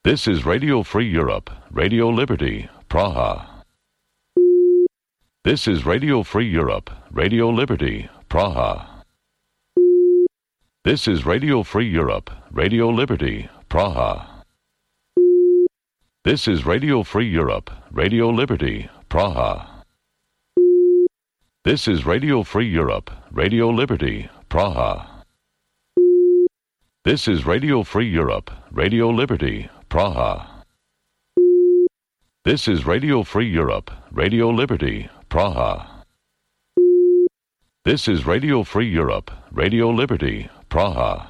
This is Radio Free Europe, Radio Liberty, Praha. This is Radio Free Europe, Radio Liberty, Praha. This is Radio Free Europe, Radio Liberty, Praha. This is Radio Free Europe, Radio Liberty, Praha. This is Radio Free Europe, Radio Liberty, Praha. This is Radio Free Europe, Radio Liberty, Praha. This is Radio Free Europe, Radio Liberty, Praha. This is Radio Free Europe, Radio Liberty, Praha.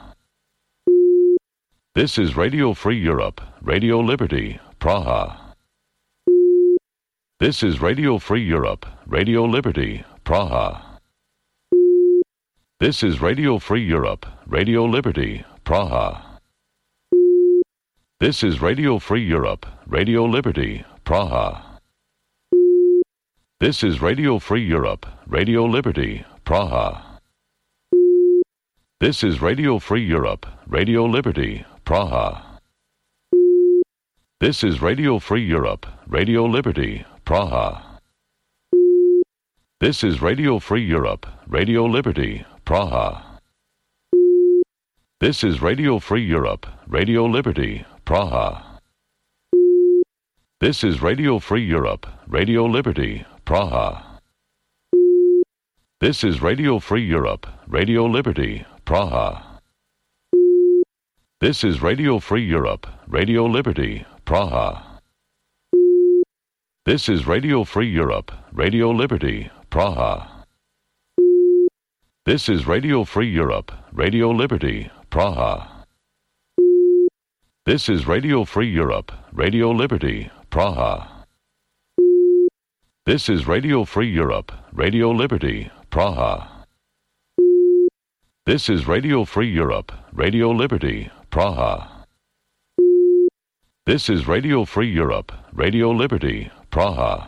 This is Radio Free Europe, Radio Liberty, Praha. This is Radio Free Europe, Radio Liberty, Praha. This is Radio Free Europe, Radio Liberty, Praha. This is Radio Free Europe, Radio Liberty, Praha. This is Radio Free Europe, Radio Liberty, Praha. This is Radio Free Europe, Radio Liberty, Praha. This is Radio Free Europe, Radio Liberty, Praha. This is Radio Free Europe, Radio Liberty, Praha. This is Radio Free Europe, Radio Liberty, Praha. This is Radio Free Europe, Radio Liberty, Praha. This is Radio Free Europe, Radio Liberty, Praha. This is Radio Free Europe, Radio Liberty, Praha. This is Radio Free Europe, Radio Liberty, Praha. This is Radio Free Europe, Radio Liberty, Praha. This is Radio Free Europe, Radio Liberty, Praha. This is Radio Free Europe, Radio Liberty, Praha. This is Radio Free Europe, Radio Liberty, Praha. This is Radio Free Europe, Radio Liberty, Praha.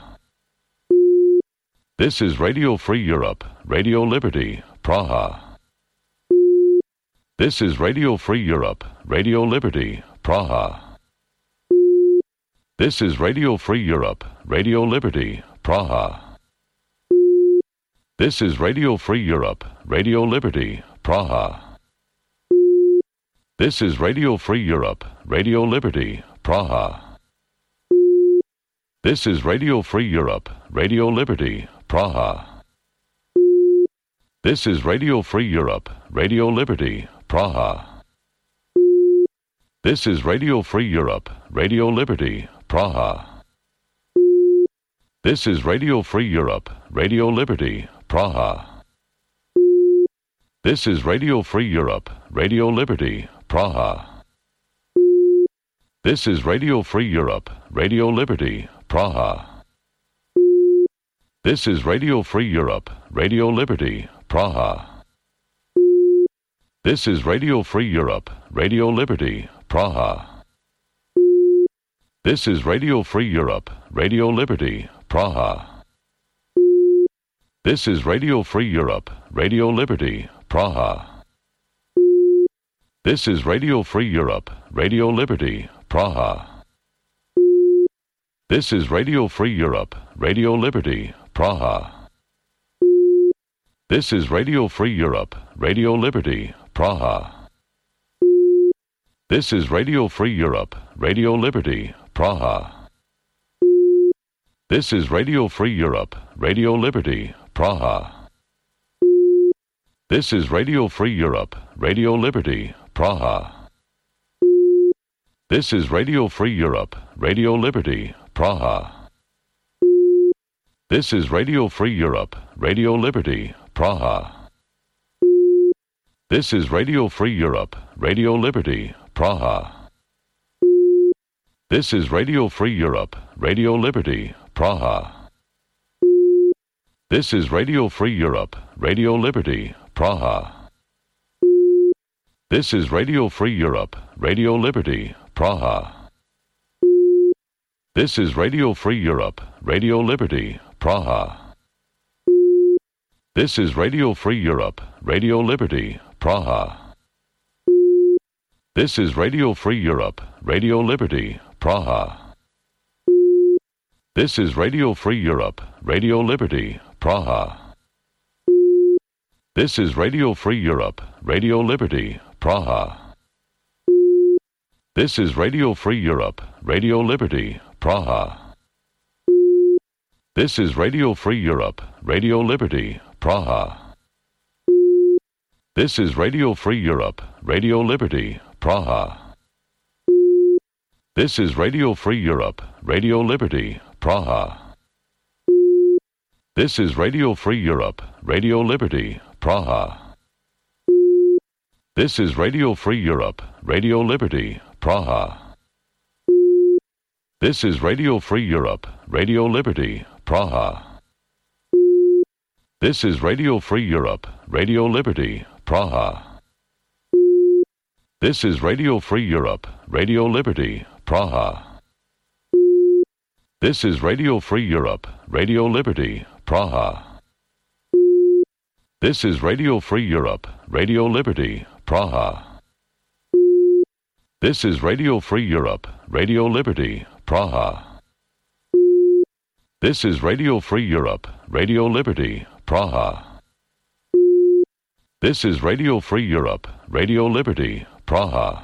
This is Radio Free Europe, Radio Liberty, Praha. This is Radio Free Europe, Radio Liberty, Praha. This is Radio Free Europe, Radio Liberty, Praha. This is Radio Free Europe, Radio Liberty, Praha. This is Radio Free Europe, Radio Liberty, Praha. This is Radio Free Europe, Radio Liberty, Praha. This is Radio Free Europe, Radio Liberty, Praha. This is Radio Free Europe, Radio Liberty, Praha. This is Radio Free Europe, Radio Liberty, Praha. This is Radio Free Europe, Radio Liberty, Praha. This is Radio Free Europe, Radio Liberty, Praha. This is Radio Free Europe, Radio Liberty, Praha. This is Radio Free Europe, Radio Liberty, Praha. This is Radio Free Europe, Radio Liberty, Praha. This is Radio Free Europe, Radio Liberty, Praha. This is Radio Free Europe, Radio Liberty, Praha. This is Radio Free Europe, Radio Liberty, Praha. This is Radio Free Europe, Radio Liberty, Praha. This is Radio Free Europe, Radio Liberty, Praha. This is Radio Free Europe, Radio Liberty, Praha. This is Radio Free Europe, Radio Liberty, Praha. This is Radio Free Europe, Radio Liberty, Praha. This is Radio Free Europe, Radio Liberty, Praha. This is Radio Free Europe, Radio Liberty, Praha. This is Radio Free Europe, Radio Liberty, Praha. This is Radio Free Europe, Radio Liberty, Praha. This is Radio Free Europe, Radio Liberty, Praha. This is Radio Free Europe, Radio Liberty, Praha. This is Radio Free Europe, Radio Liberty, Praha. This is Radio Free Europe, Radio Liberty, Praha. This is Radio Free Europe, Radio Liberty, Praha. This is Radio Free Europe, Radio Liberty, Praha. This is Radio Free Europe, Radio Liberty, Praha. This is Radio Free Europe, Radio Liberty, Praha. This is Radio Free Europe, Radio Liberty, Praha. This is Radio Free Europe, Radio Liberty, Praha. This is Radio Free Europe, Radio Liberty, Praha. This is Radio Free Europe, Radio Liberty, Praha. This is Radio Free Europe, Radio Liberty, Praha. This is Radio Free Europe, Radio Liberty, Praha. This is Radio Free Europe, Radio Liberty, Praha. This is Radio Free Europe, Radio Liberty, Praha. This is Radio Free Europe, Radio Liberty, Praha. This is Radio Free Europe, Radio Liberty, Praha. This is Radio Free Europe, Radio Liberty, Praha. This is Radio Free Europe, Radio Liberty, Praha.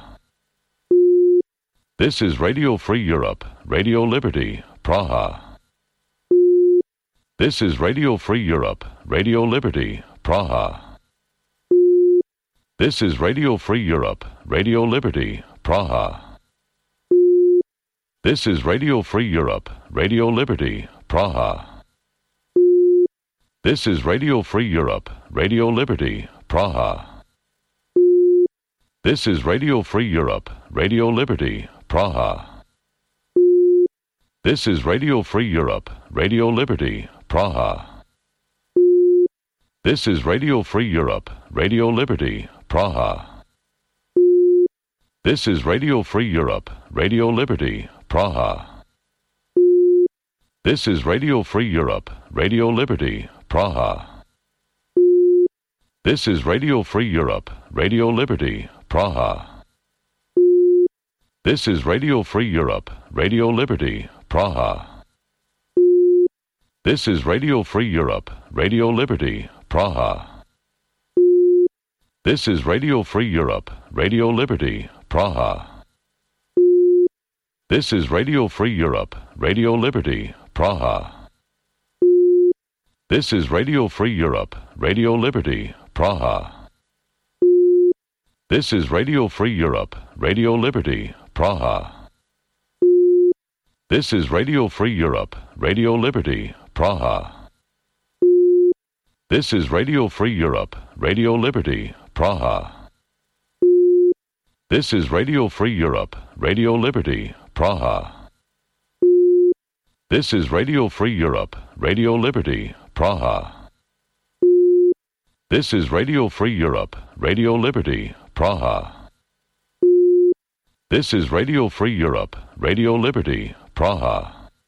This is Radio Free Europe, Radio Liberty, Praha. This is Radio Free Europe, Radio Liberty, Praha. This is Radio Free Europe, Radio Liberty, Praha. This is Radio Free Europe, Radio Liberty, Praha. This is Radio Free Europe, Radio Liberty, Praha. This is Radio Free Europe, Radio Liberty, Praha. This is Radio Free Europe, Radio Liberty, Praha. This is Radio Free Europe, Radio Liberty, Praha. This is Radio Free Europe, Radio Liberty, Praha. This is Radio Free Europe, Radio Liberty, Praha. This is Radio Free Europe, Radio Liberty, Praha. This is Radio Free Europe, Radio Liberty, Praha. This is Radio Free Europe, Radio Liberty, Praha. This is Radio Free Europe, Radio Liberty, Praha. This is Radio Free Europe, Radio Liberty, Praha. This is Radio Free Europe, Radio Liberty, Praha. This is Radio Free Europe, Radio Liberty, Praha. This is Radio Free Europe, Radio Liberty, Praha. This is Radio Free Europe, Radio Liberty, Praha. This is Radio Free Europe, Radio Liberty, Praha. This is Radio Free Europe, Radio Liberty, Praha. This is Radio Free Europe, Radio Liberty, Praha. This is Radio Free Europe, Radio Liberty, Praha.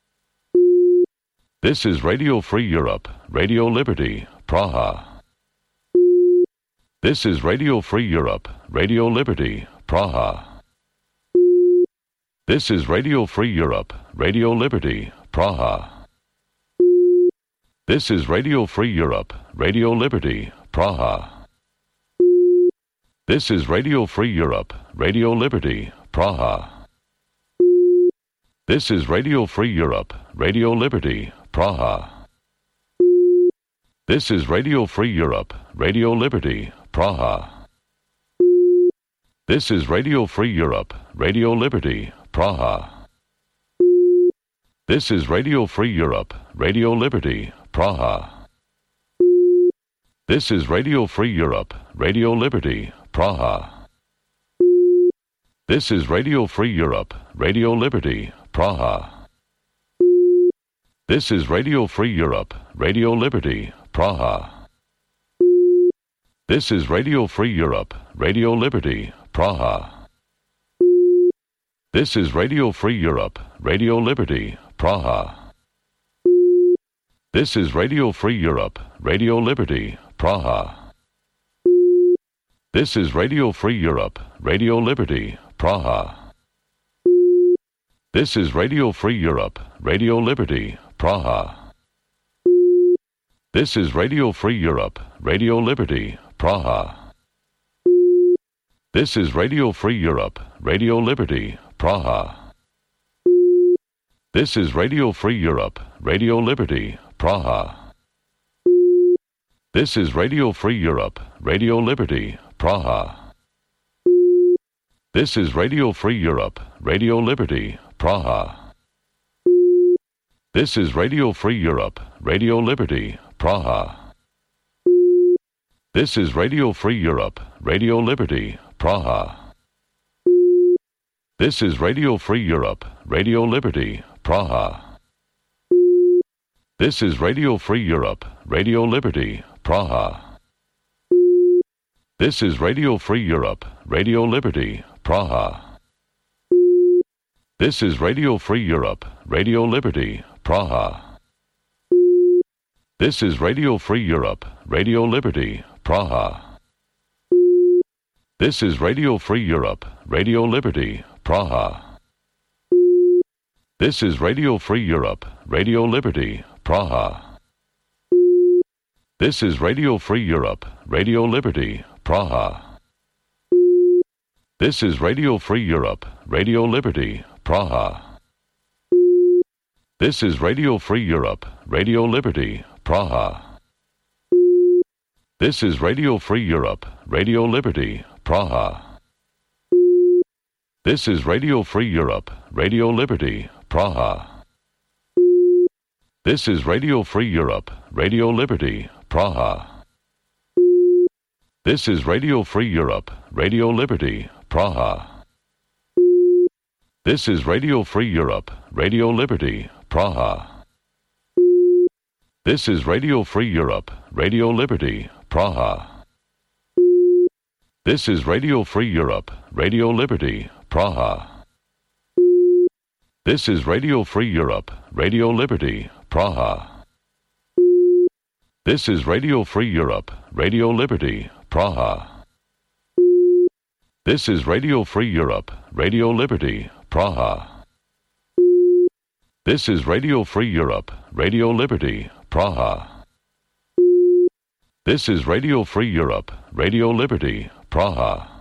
This is Radio Free Europe, Radio Liberty, Praha. This is Radio Free Europe, Radio Liberty, Praha. This is Radio Free Europe, Radio Liberty, Praha. This is Radio Free Europe, Radio Liberty, Praha. This is Radio Free Europe, Radio Liberty, Praha. This is Radio Free Europe, Radio Liberty, Praha. This is Radio Free Europe, Radio Liberty, Praha. This is Radio Free Europe, Radio Liberty, Praha. This is Radio Free Europe, Radio Liberty, Praha. This is Radio Free Europe, Radio Liberty, Praha. This is Radio Free Europe, Radio Liberty, Praha. This is Radio Free Europe, Radio Liberty, Praha. This is Radio Free Europe, Radio Liberty, Praha. This is Radio Free Europe, Radio Liberty, Praha. This is Radio Free Europe, Radio Liberty, Praha. This is Radio Free Europe, Radio Liberty, Praha. This is Radio Free Europe, Radio Liberty, Praha. This is Radio Free Europe, Radio Liberty, Praha. This is Radio Free Europe, Radio Liberty, Praha. This is Radio Free Europe, Radio Liberty, Praha. This is Radio Free Europe, Radio Liberty, Praha. This is Radio Free Europe, Radio Liberty, Praha. This is Radio Free Europe, Radio Liberty, Praha. This is Radio Free Europe, Radio Liberty, Praha. This is Radio Free Europe, Radio Liberty, Praha. This is Radio Free Europe, Radio Liberty, Praha. This is Radio Free Europe, Radio Liberty, Praha. This is Radio Free Europe, Radio Liberty, Praha. This is Radio Free Europe, Radio Liberty, Praha. This is Radio Free Europe, Radio Liberty, Praha. This is Radio Free Europe, Radio Liberty, Praha. This is Radio Free Europe, Radio Liberty, Praha. This is Radio Free Europe, Radio Liberty, Praha. This is Radio Free Europe, Radio Liberty, Praha. This is Radio Free Europe, Radio Liberty, Praha. This is Radio Free Europe, Radio Liberty, Praha. This is Radio Free Europe, Radio Liberty, Praha. This is Radio Free Europe, Radio Liberty, Praha. This is Radio Free Europe, Radio Liberty, Praha. This is Radio Free Europe, Radio Liberty, Praha. This is Radio Free Europe, Radio Liberty, Praha. This is Radio Free Europe, Radio Liberty, Praha. This is Radio Free Europe, Radio Liberty, Praha. This is Radio Free Europe, Radio Liberty, Praha. This is Radio Free Europe, Radio Liberty, Praha. This is Radio Free Europe, Radio Liberty, Praha.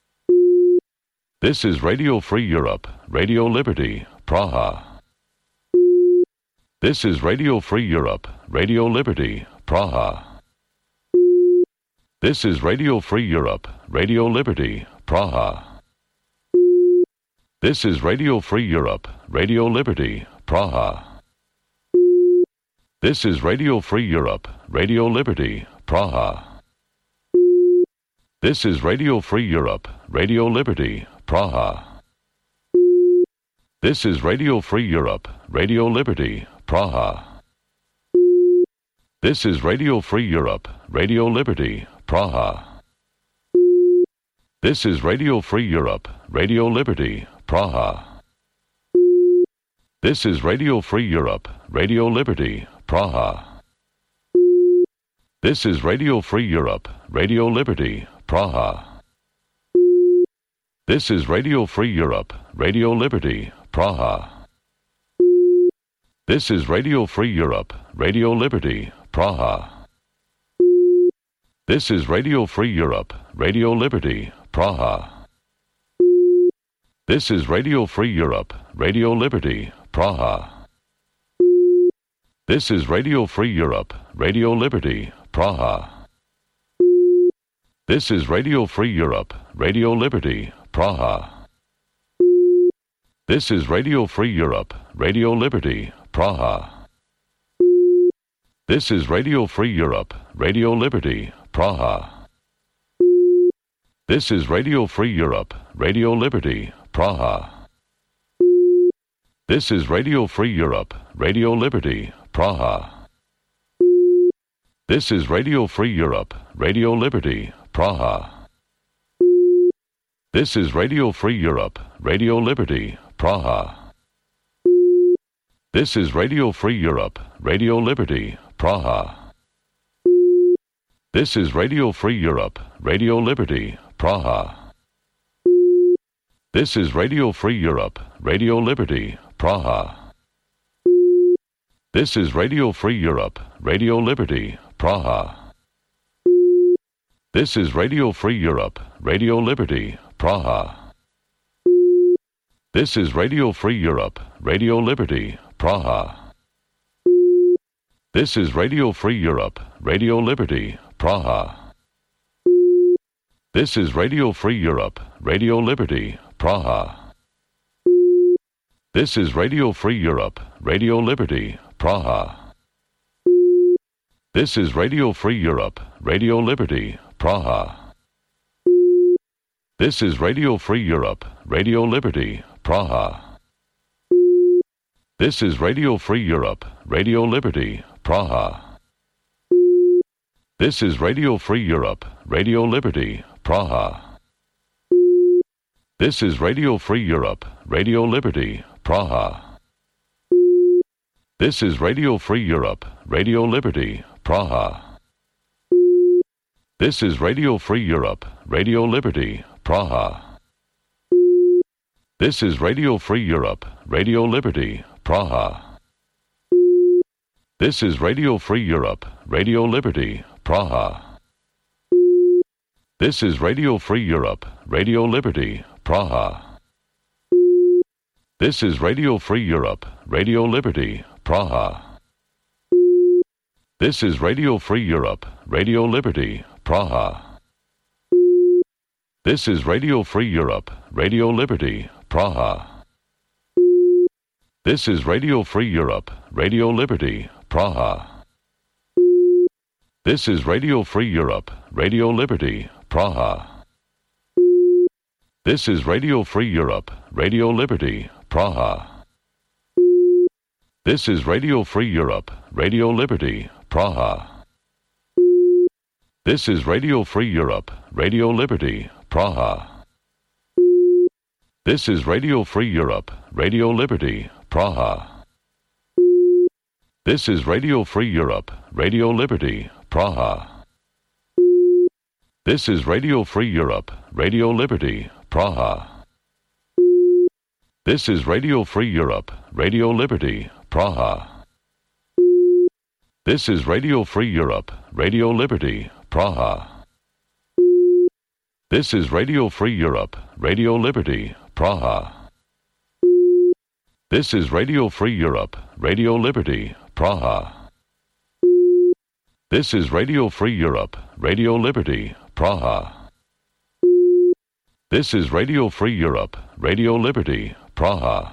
This is Radio Free Europe, Radio Liberty, Praha. This is Radio Free Europe, Radio Liberty, Praha. This is Radio Free Europe, Radio Liberty, Praha. This is Radio Free Europe, Radio Liberty, Praha. This is Radio Free Europe, Radio Liberty, Praha. This is Radio Free Europe, Radio Liberty, Praha. This is Radio Free Europe, Radio Liberty, Praha. This is Radio Free Europe, Radio Liberty, Praha. This is Radio Free Europe, Radio Liberty, Praha. This is Radio Free Europe, Radio Liberty, Praha. This is Radio Free Europe, Radio Liberty, Praha. This is Radio Free Europe, Radio Liberty, Praha. This is Radio Free Europe, Radio Liberty, Praha. This is Radio Free Europe, Radio Liberty, Praha. This is Radio Free Europe, Radio Liberty, Praha. This is Radio Free Europe, Radio Liberty, Praha. This is Radio Free Europe, Radio Liberty, Praha. This is Radio Free Europe, Radio Liberty, Praha. This is Radio Free Europe, Radio Liberty, Praha. This is Radio Free Europe, Radio Liberty, Praha. This is Radio Free Europe, Radio Liberty, Praha. This is Radio Free Europe, Radio Liberty, Praha. This is Radio Free Europe, Radio Liberty, Praha. This is Radio Free Europe, Radio Liberty, Praha. This is Radio Free Europe, Radio Liberty, Praha. This is Radio Free Europe, Radio Liberty, Praha. This is Radio Free Europe, Radio Liberty, Praha. This is Radio Free Europe, Radio Liberty, Praha. This is Radio Free Europe, Radio Liberty, Praha. This is Radio Free Europe, Radio Liberty, Praha. This is Radio Free Europe, Radio Liberty, Praha. This is Radio Free Europe, Radio Liberty, Praha. This is Radio Free Europe, Radio Liberty, Praha. This is Radio Free Europe, Radio Liberty, Praha. This is Radio Free Europe, Radio Liberty, Praha. This is Radio Free Europe, Radio Liberty, Praha. This is Radio Free Europe, Radio Liberty, Praha. This is Radio Free Europe, Radio Liberty, Praha. This is Radio Free Europe, Radio Liberty, Praha. This is Radio Free Europe, Radio Liberty, Praha. This is Radio Free Europe, Radio Liberty, Praha. This is Radio Free Europe, Radio Liberty, Praha. This is Radio Free Europe, Radio Liberty, Praha. This is Radio Free Europe, Radio Liberty, Praha. This is Radio Free Europe, Radio Liberty, Praha. This is Radio Free Europe, Radio Liberty, Praha. This is Radio Free Europe, Radio Liberty, Praha. This is Radio Free Europe, Radio Liberty, Praha. This is Radio Free Europe, Radio Liberty, Praha. This is Radio Free Europe, Radio Liberty, Praha. This is Radio Free Europe, Radio Liberty, Praha. This is Radio Free Europe, Radio Liberty, Praha. This is Radio Free Europe, Radio Liberty, Praha. This is Radio Free Europe, Radio Liberty, Praha. This is Radio Free Europe, Radio Liberty, Praha. This is Radio Free Europe, Radio Liberty, Praha. This is Radio Free Europe, Radio Liberty, Praha. This is Radio Free Europe, Radio Liberty, Praha. This is Radio Free Europe, Radio Liberty, Praha.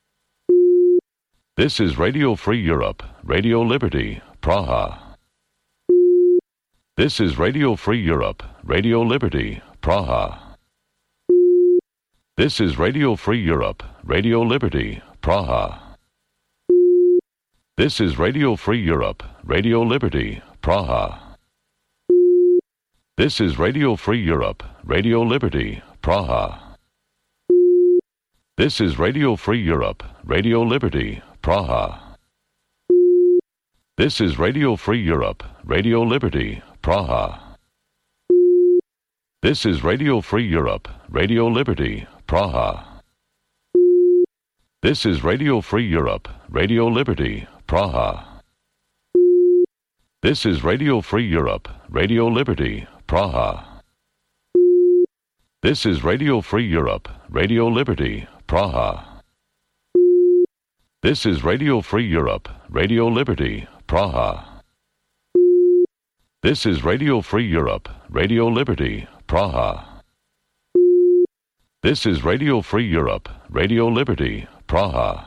This is Radio Free Europe, Radio Liberty, Praha. This is Radio Free Europe, Radio Liberty, Praha. This is Radio Free Europe, Radio Liberty, Praha. This is Radio Free Europe, Radio Liberty, Praha. This is Radio Free Europe, Radio Liberty, Praha. This is Radio Free Europe, Radio Liberty, Praha. This is Radio Free Europe, Radio Liberty, Praha. This is Radio Free Europe, Radio Liberty, Praha. This is Radio Free Europe, Radio Liberty, Praha. This is Radio Free Europe, Radio Liberty, Praha. This is Radio Free Europe, Radio Liberty, Praha. This is Radio Free Europe, Radio Liberty, Praha. This is Radio Free Europe, Radio Liberty, Praha. This is Radio Free Europe, Radio Liberty, Praha.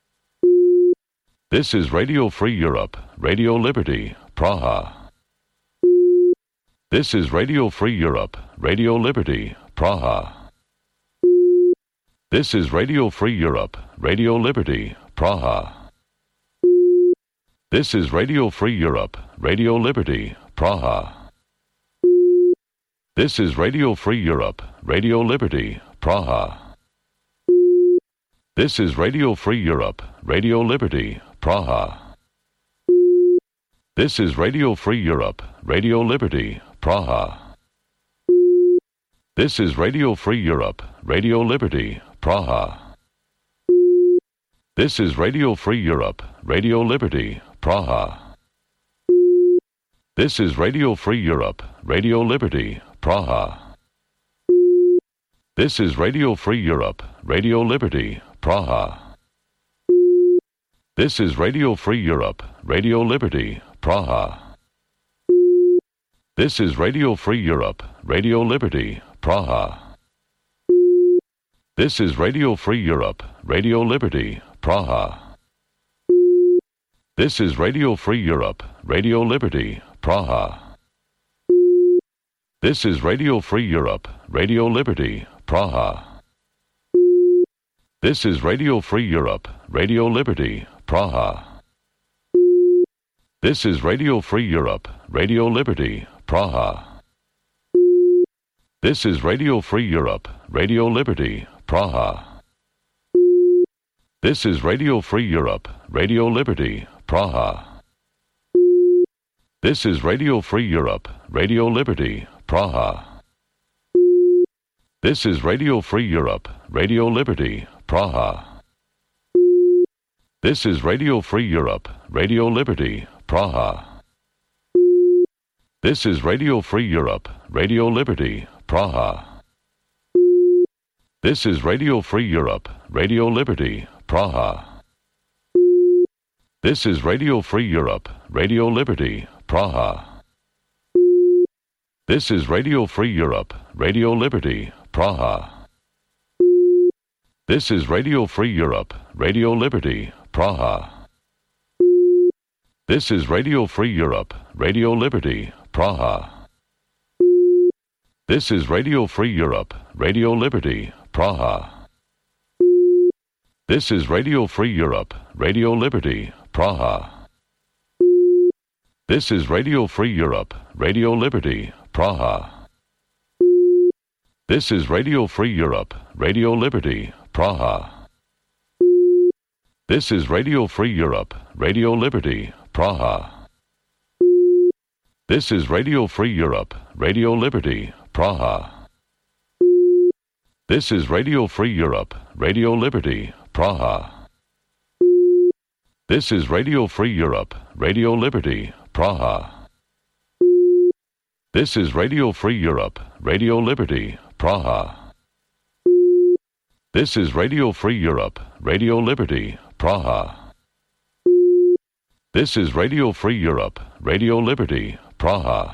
This is Radio Free Europe, Radio Liberty, Praha. This is Radio Free Europe, Radio Liberty, Praha. This is Radio Free Europe, Radio Liberty, Praha. This is Radio Free Europe, Radio Liberty, Praha. This is Radio Free Europe, Radio Liberty, Praha. This is Radio Free Europe, Radio Liberty, Praha. This is Radio Free Europe, Radio Liberty, Praha. This is Radio Free Europe, Radio Liberty, Praha. This is Radio Free Europe, Radio Liberty, Praha. This is Radio Free Europe, Radio Liberty, Praha. This is Radio Free Europe, Radio Liberty, Praha. This is Radio Free Europe, Radio Liberty, Praha. This is Radio Free Europe, Radio Liberty, Praha. This is Radio Free Europe, Radio Liberty, Praha. This is Radio Free Europe, Radio Liberty, Praha. This is Radio Free Europe, Radio Liberty, Praha. This is Radio Free Europe, Radio Liberty, Praha. This is Radio Free Europe, Radio Liberty, Praha. This is Radio Free Europe, Radio Liberty, Praha. This is Radio Free Europe, Radio Liberty, Praha. This is Radio Free Europe, Radio Liberty, Praha. This is Radio Free Europe, Radio Liberty, Praha. This is Radio Free Europe, Radio Liberty, Praha. This is Radio Free Europe, Radio Liberty, Praha. This is Radio Free Europe, Radio Liberty, Praha. This is Radio Free Europe, Radio Liberty, Praha. This is Radio Free Europe, Radio Liberty, Praha. This is Radio Free Europe, Radio Liberty, Praha. This is Radio Free Europe, Radio Liberty, Praha. This is Radio Free Europe, Radio Liberty, Praha. This is Radio Free Europe, Radio Liberty, Praha. This is Radio Free Europe, Radio Liberty, Praha. This is Radio Free Europe, Radio Liberty, Praha. This is Radio Free Europe, Radio Liberty, Praha. This is Radio Free Europe, Radio Liberty, Praha. This is Radio Free Europe, Radio Liberty, Praha. This is Radio Free Europe, Radio Liberty, Praha. This is Radio Free Europe, Radio Liberty, Praha. This is Radio Free Europe, Radio Liberty, Praha. This is Radio Free Europe, Radio Liberty, Praha.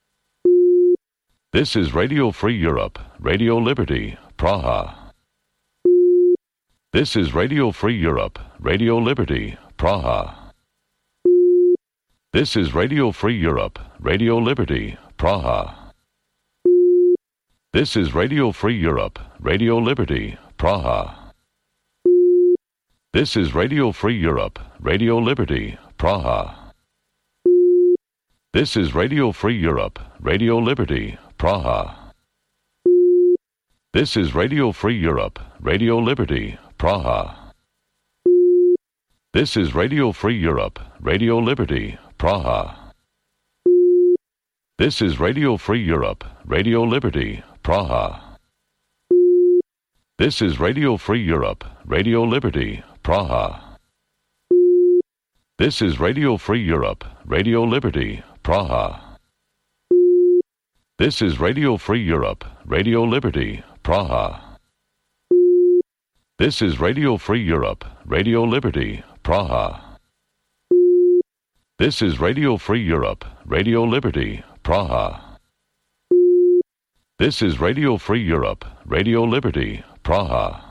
This is Radio Free Europe, Radio Liberty, Praha. This is Radio Free Europe, Radio Liberty, Praha. This is Radio Free Europe, Radio Liberty, Praha. This is Radio Free Europe, Radio Liberty, Praha. This is Radio Free Europe, Radio Liberty, Praha. This is Radio Free Europe, Radio Liberty, Praha. This is Radio Free Europe, Radio Liberty, Praha. This is Radio Free Europe, Radio Liberty, Praha. This is Radio Free Europe, Radio Liberty, Praha. This is Radio Free Europe, Radio Liberty, Praha. This is Radio Free Europe, Radio Liberty, Praha. This is Radio Free Europe, Radio Liberty, Praha. This is Radio Free Europe, Radio Liberty, Praha. This is Radio Free Europe, Radio Liberty, Praha. This is Radio Free Europe, Radio Liberty, Praha.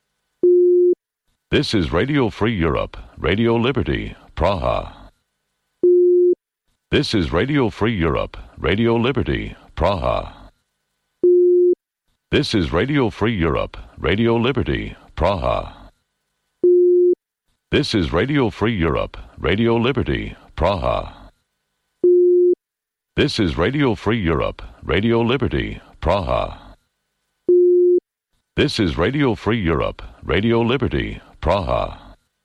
This is Radio Free Europe, Radio Liberty, Praha. This is Radio Free Europe, Radio Liberty, Praha. This is Radio Free Europe, Radio Liberty, Praha. This is Radio Free Europe, Radio Liberty, Praha. This is Radio Free Europe, Radio Liberty, Praha. This is Radio Free Europe, Radio Liberty, Praha.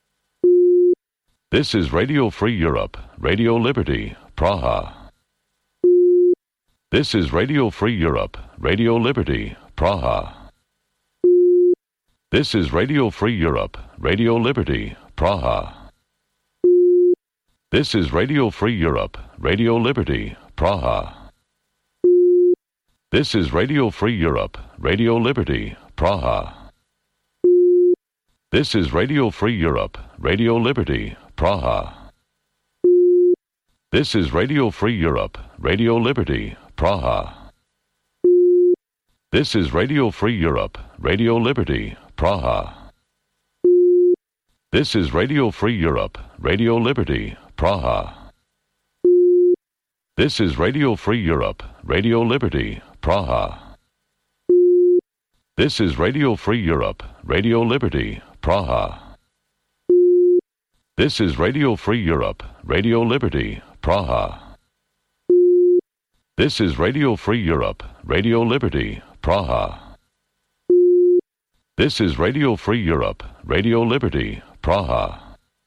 This is Radio Free Europe, Radio Liberty, Praha. This is Radio Free Europe, Radio Liberty, Praha. This is Radio Free Europe, Radio Liberty, Praha. This is Radio Free Europe, Radio Liberty, Praha. This is Radio Free Europe, Radio Liberty, Praha. This is Radio Free Europe, Radio Liberty, Praha. This is Radio Free Europe, Radio Liberty, Praha. This is Radio Free Europe, Radio Liberty, Praha. This is Radio Free Europe, Radio Liberty, Praha. This is Radio Free Europe, Radio Liberty, Praha. This is Radio Free Europe, Radio Liberty, Praha. This is Radio Free Europe, Radio Liberty, Praha. This is Radio Free Europe, Radio Liberty, Praha. This is Radio Free Europe, Radio Liberty, Praha.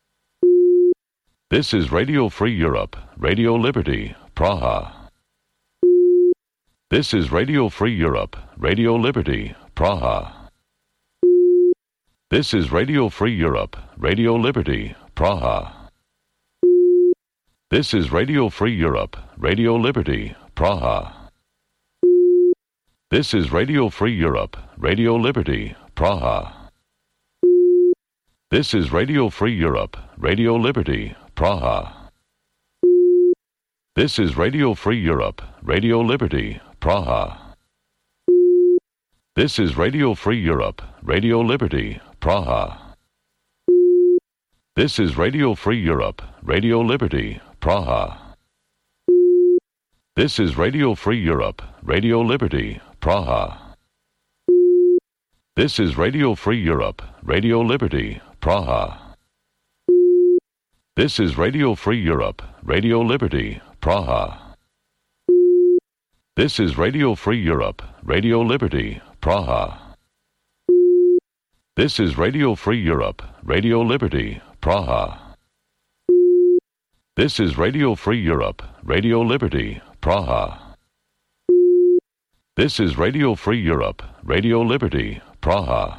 This is Radio Free Europe, Radio Liberty, Praha. This is Radio Free Europe, Radio Liberty, Praha. This is Radio Free Europe, Radio Liberty, Praha. This is Radio Free Europe, Radio Liberty, Praha. This is Radio Free Europe, Radio Liberty, Praha. This is Radio Free Europe, Radio Liberty, Praha. This is Radio Free Europe, Radio Liberty, Praha. This is Radio Free Europe, Radio Liberty, Praha. This is Radio Free Europe, Radio Liberty, Praha. This is Radio Free Europe, Radio Liberty, Praha. This is Radio Free Europe, Radio Liberty, Praha. This is Radio Free Europe, Radio Liberty, Praha. This is Radio Free Europe, Radio Liberty, Praha. This is Radio Free Europe, Radio Liberty, Praha. This is Radio Free Europe, Radio Liberty, Praha. This is Radio Free Europe, Radio Liberty, Praha.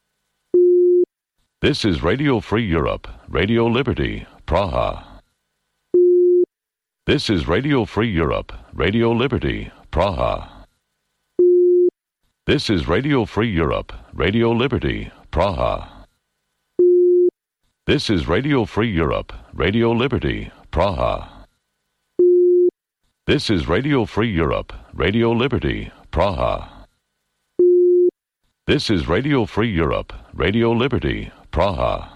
This is Radio Free Europe, Radio Liberty, Praha. This is Radio Free Europe, Radio Liberty, Praha. This is Radio Free Europe, Radio Liberty, Praha. This is Radio Free Europe, Radio Liberty, Praha. This is Radio Free Europe, Radio Liberty, Praha. This is Radio Free Europe, Radio Liberty, Praha.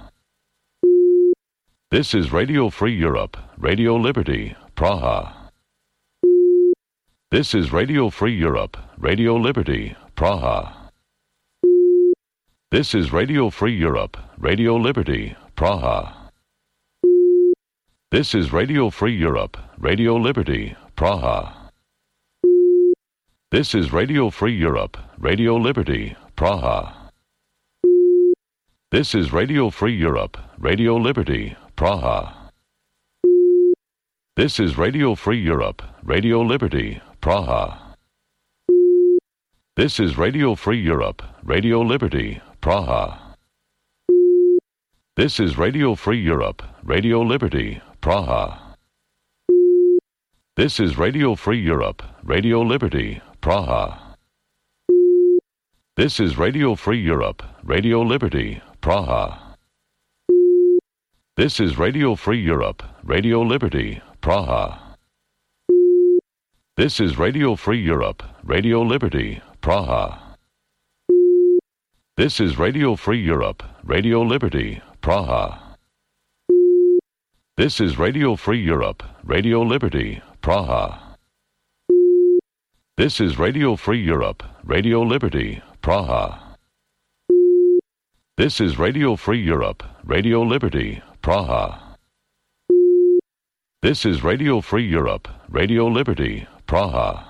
This is Radio Free Europe, Radio Liberty, Praha. This is Radio Free Europe, Radio Liberty, Praha. This is Radio Free Europe, Radio Liberty, Praha. This is Radio Free Europe, Radio Liberty, Praha. This is Radio Free Europe, Radio Liberty, Praha. This is Radio Free Europe, Radio Liberty, Praha. This is Radio Free Europe, Radio Liberty, Praha. This is Radio Free Europe, Radio Liberty, Praha. This is Radio Free Europe, Radio Liberty, Praha. This is Radio Free Europe, Radio Liberty, Praha. This is Radio Free Europe, Radio Liberty, Praha. This is Radio Free Europe, Radio Liberty, Praha. This is Radio Free Europe, Radio Liberty, Praha. This is Radio Free Europe, Radio Liberty, Praha. This is Radio Free Europe, Radio Liberty, Praha. This is Radio Free Europe, Radio Liberty, Praha. This is Radio Free Europe, Radio Liberty, Praha. This is Radio Free Europe, Radio Liberty, Praha.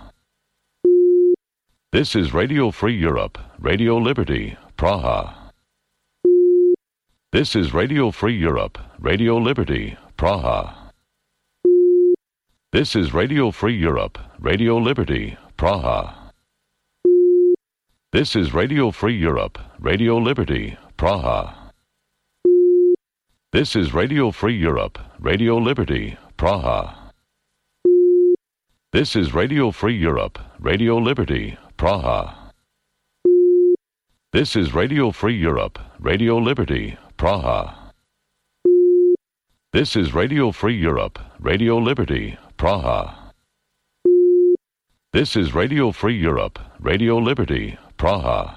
This is Radio Free Europe, Radio Liberty, Praha. This is Radio Free Europe, Radio Liberty, Praha. This is Radio Free Europe, Radio Liberty, Praha. This is Radio Free Europe, Radio Liberty, Praha. This is Radio Free Europe, Radio Liberty, Praha. This is Radio Free Europe, Radio Liberty, Praha. This is Radio Free Europe, Radio Liberty, Praha. This is Radio Free Europe, Radio Liberty, Praha. This is Radio Free Europe, Radio Liberty, Praha.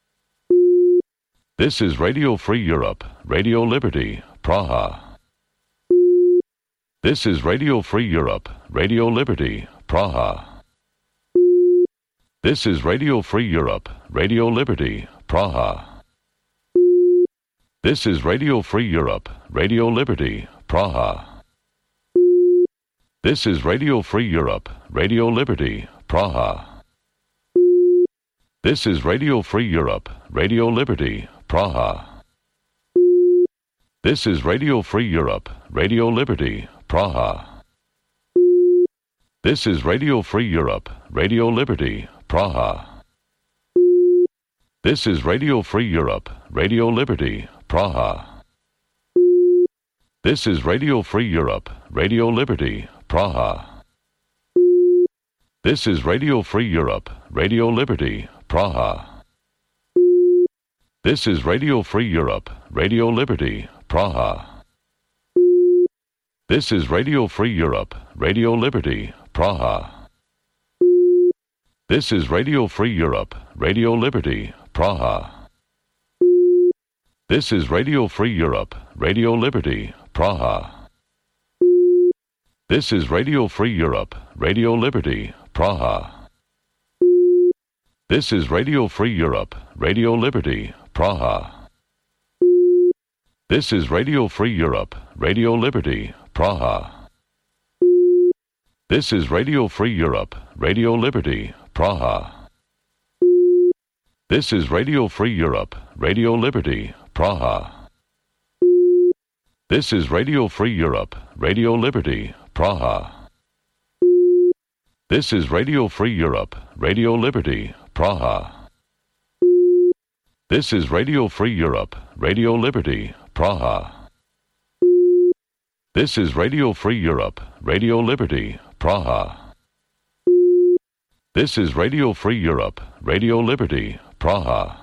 This is Radio Free Europe, Radio Liberty, Praha. This is Radio Free Europe, Radio Liberty, Praha. This is Radio Free Europe, Radio Liberty, Praha. This is Radio Free Europe, Radio Liberty, Praha. This is Radio Free Europe, Radio Liberty, Praha. This is Radio Free Europe, Radio Liberty, Praha. This is Radio Free Europe, Radio Liberty, Praha. This is Radio Free Europe, Radio Liberty, Praha. This is Radio Free Europe, Radio Liberty, Praha. This is Radio Free Europe, Radio Liberty, Praha. This is Radio Free Europe, Radio Liberty, Praha. This is Radio Free Europe, Radio Liberty, Praha. This is Radio Free Europe, Radio Liberty, Praha. This is Radio Free Europe, Radio Liberty, Praha. This is Radio Free Europe, Radio Liberty, Praha. This is Radio Free Europe, Radio Liberty, Praha. This is Radio Free Europe, Radio Liberty, Praha. This is Radio Free Europe, Radio Liberty, Praha. This is Radio Free Europe, Radio Liberty, Praha. This is Radio Free Europe, Radio Liberty, Praha. This is Radio Free Europe, Radio Liberty, Praha. This is Radio Free Europe, Radio Liberty, Praha. This is Radio Free Europe, Radio Liberty, Praha. This is Radio Free Europe, Radio Liberty, Praha. This is Radio Free Europe, Radio Liberty, Praha.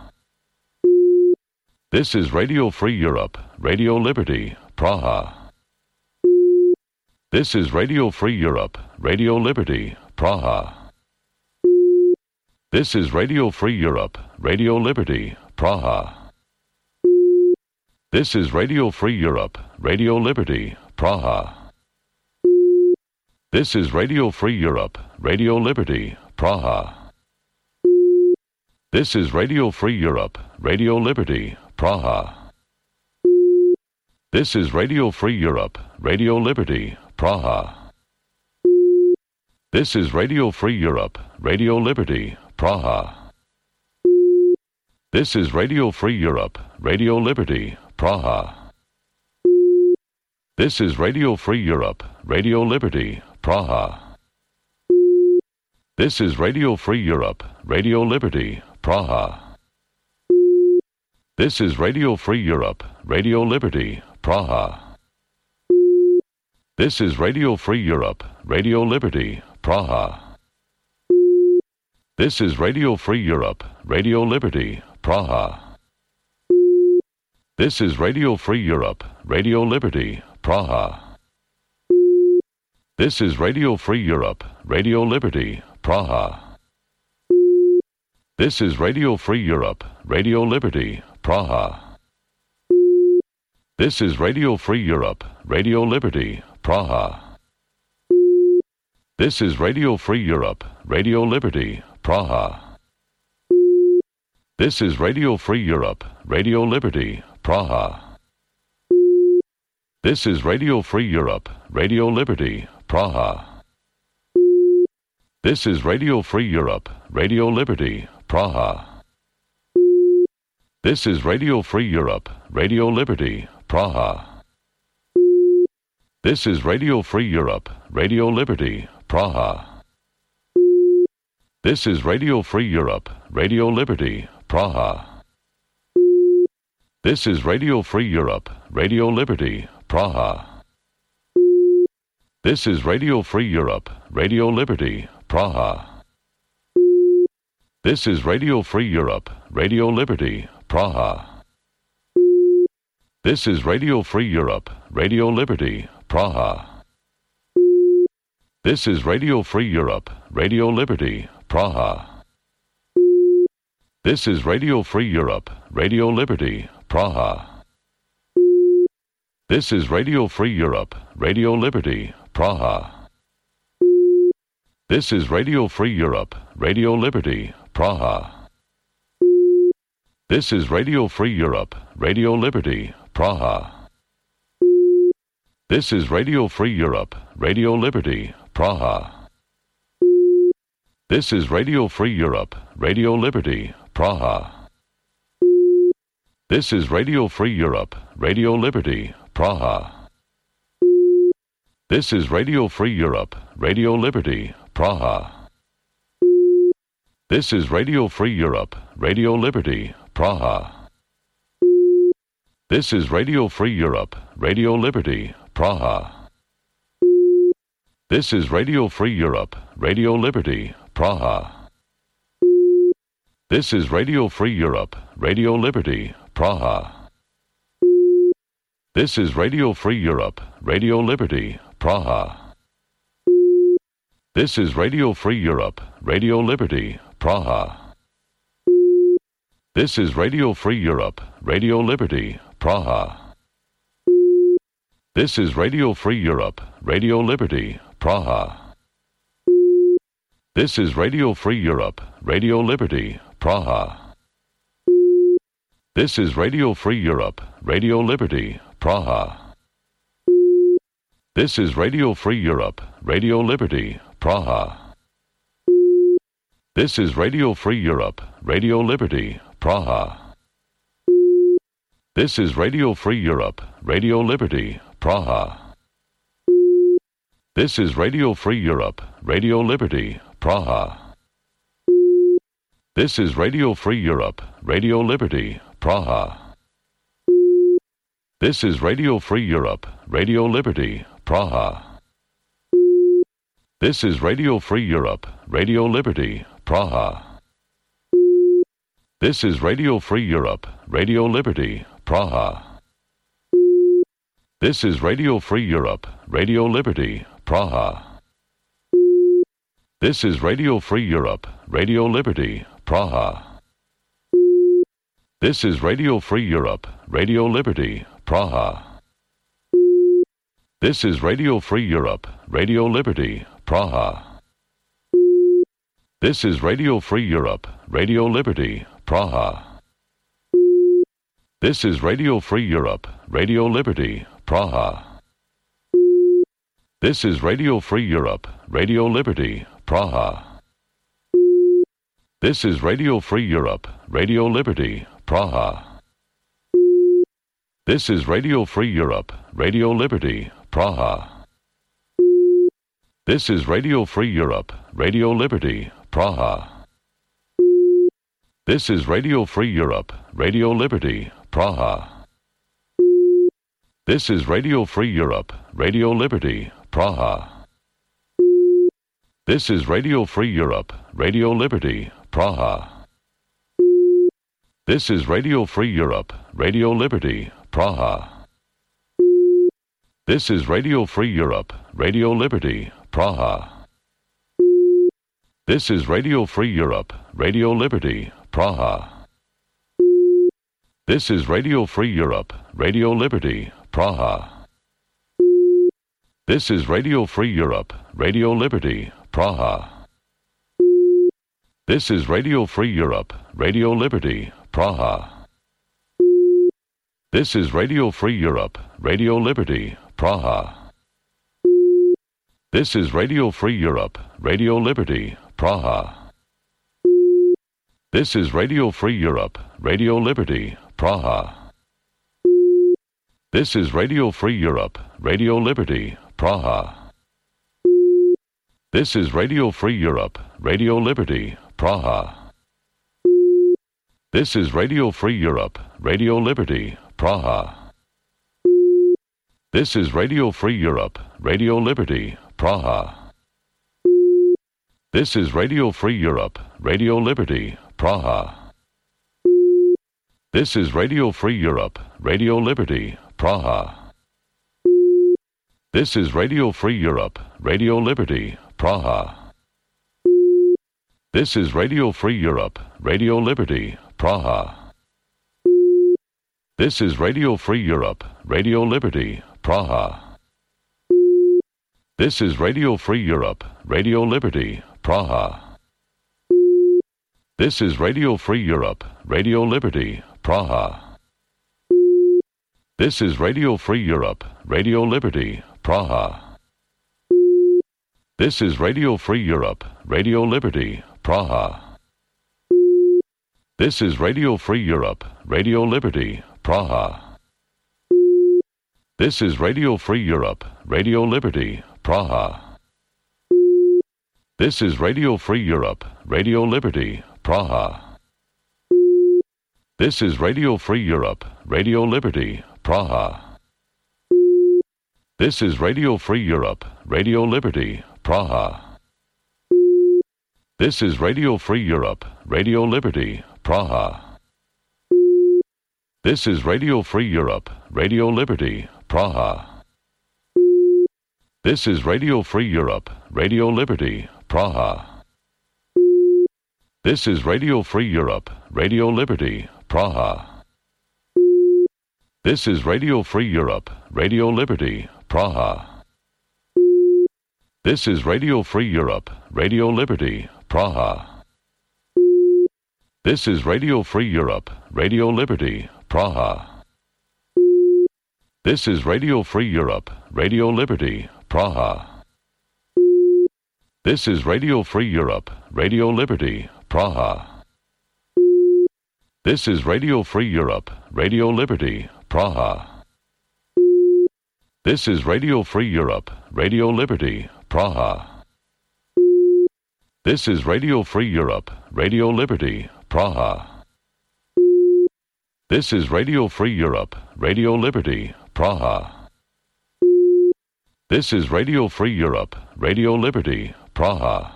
This is Radio Free Europe, Radio Liberty, Praha. This is Radio Free Europe, Radio Liberty, Praha. This is Radio Free Europe, Radio Liberty, Praha. This is Radio Free Europe, Radio Liberty, Praha. This is Radio Free Europe, Radio Liberty, Praha. This is Radio Free Europe, Radio Liberty, Praha. This is Radio Free Europe, Radio Liberty, Praha. This is Radio Free Europe, Radio Liberty, Praha. This is Radio Free Europe, Radio Liberty, Praha. This is Radio Free Europe, Radio Liberty, Praha. This is Radio Free Europe, Radio Liberty, Praha. This is Radio Free Europe, Radio Liberty, Praha. This is Radio Free Europe, Radio Liberty, Praha. This is Radio Free Europe, Radio Liberty, Praha. This is Radio Free Europe, Radio Liberty, Praha. This is Radio Free Europe, Radio Liberty, Praha. This is Radio Free Europe, Radio Liberty, Praha. This is Radio Free Europe, Radio Liberty, Praha. This is Radio Free Europe, Radio Liberty, Praha. This is Radio Free Europe, Radio Liberty, Praha. This is Radio Free Europe, Radio Liberty, Praha. This is Radio Free Europe, Radio Liberty, Praha. This is Radio Free Europe, Radio Liberty, Praha. This is Radio Free Europe, Radio Liberty, Praha. This is Radio Free Europe, Radio Liberty, Praha. This is Radio Free Europe, Radio Liberty, Praha. This is Radio Free Europe, Radio Liberty, Praha. This is Radio Free Europe, Radio Liberty, Praha. This is Radio Free Europe, Radio Liberty, Praha. This is Radio Free Europe, Radio Liberty, Praha. This is Radio Free Europe, Radio Liberty, Praha. This is Radio Free Europe, Radio Liberty, Praha. This is Radio Free Europe, Radio Liberty, Praha. This is Radio Free Europe, Radio Liberty, Praha. This is Radio Free Europe, Radio Liberty, Praha. This is Radio Free Europe, Radio Liberty, Praha. This is Radio Free Europe, Radio Liberty, Praha. This is Radio Free Europe, Radio Liberty, Praha. This is Radio Free Europe, Radio Liberty, Praha. This is Radio Free Europe, Radio Liberty, Praha. This is Radio Free Europe, Radio Liberty, Praha. This is Radio Free Europe, Radio Liberty, Praha. This is Radio Free Europe, Radio Liberty, Praha. This is Radio Free Europe, Radio Liberty, Praha. This is Radio Free Europe, Radio Liberty, Praha. This is Radio Free Europe, Radio Liberty, Praha. This is Radio Free Europe, Radio Liberty, Praha. This is Radio Free Europe, Radio Liberty, Praha. This is Radio Free Europe, Radio Liberty, Praha. This is Radio Free Europe, Radio Liberty, Praha. This is Radio Free Europe, Radio Liberty, Praha. This is Radio Free Europe, Radio Liberty, Praha. This is Radio Free Europe, Radio Liberty, Praha. This is Radio Free Europe, Radio Liberty, Praha. This is Radio Free Europe, Radio Liberty, Praha. This is Radio Free Europe, Radio Liberty, Praha. This is Radio Free Europe, Radio Liberty, Praha. This is Radio Free Europe, Radio Liberty, Praha. This is Radio Free Europe, Radio Liberty, Praha. This is Radio Free Europe, Radio Liberty, Praha. This is Radio Free Europe, Radio Liberty, Praha. This is Radio Free Europe, Radio Liberty, Praha. This is Radio Free Europe, Radio Liberty, Praha. This is Radio Free Europe, Radio Liberty, Praha. This is Radio Free Europe, Radio Liberty, Praha. This is Radio Free Europe, Radio Liberty, Praha. This is Radio Free Europe, Radio Liberty, Praha. This is Radio Free Europe, Radio Liberty, Praha. This is Radio Free Europe, Radio Liberty, Praha. This is Radio Free Europe, Radio Liberty, Praha. This is Radio Free Europe, Radio Liberty, Praha. This is Radio Free Europe, Radio Liberty, Praha. This is Radio Free Europe, Radio Liberty, Praha. This is Radio Free Europe, Radio Liberty, Praha. This is Radio Free Europe, Radio Liberty, Praha. This is Radio Free Europe, Radio Liberty, Praha. This is Radio Free Europe, Radio Liberty, Praha. This is Radio Free Europe, Radio Liberty, Praha. This is Radio Free Europe, Radio Liberty, Praha. This is Radio Free Europe, Radio Liberty, Praha. This is Radio Free Europe, Radio Liberty, Praha. This is Radio Free Europe, Radio Liberty, Praha. This is Radio Free Europe, Radio Liberty, Praha. This is Radio Free Europe, Radio Liberty, Praha. This is Radio Free Europe, Radio Liberty, Praha. This is Radio Free Europe, Radio Liberty, Praha. This is Radio Free Europe, Radio Liberty, Praha. This is Radio Free Europe, Radio Liberty, Praha. This is Radio Free Europe, Radio Liberty, Praha. This is Radio Free Europe, Radio Liberty, Praha. This is Radio Free Europe, Radio Liberty, Praha. This is Radio Free Europe, Radio Liberty, Praha. This is Radio Free Europe, Radio Liberty, Praha. This is Radio Free Europe, Radio Liberty, Praha. This is Radio Free Europe, Radio Liberty, Praha. This is Radio Free Europe, Radio Liberty, Praha. This is Radio Free Europe, Radio Liberty, Praha. This is Radio Free Europe, Radio Liberty, Praha. This is Radio Free Europe, Radio Liberty, Praha. This is Radio Free Europe, Radio Liberty, Praha. This is Radio Free Europe, Radio Liberty, Praha. This is Radio Free Europe, Radio Liberty, Praha. This is Radio Free Europe, Radio Liberty, Praha. This is Radio Free Europe, Radio Liberty, Praha. This is Radio Free Europe, Radio Liberty, Praha. This is Radio Free Europe, Radio Liberty, Praha. This is Radio Free Europe, Radio Liberty, Praha. This is Radio Free Europe, Radio Liberty, Praha. This is Radio Free Europe, Radio Liberty, Praha. This is Radio Free Europe, Radio Liberty, Praha.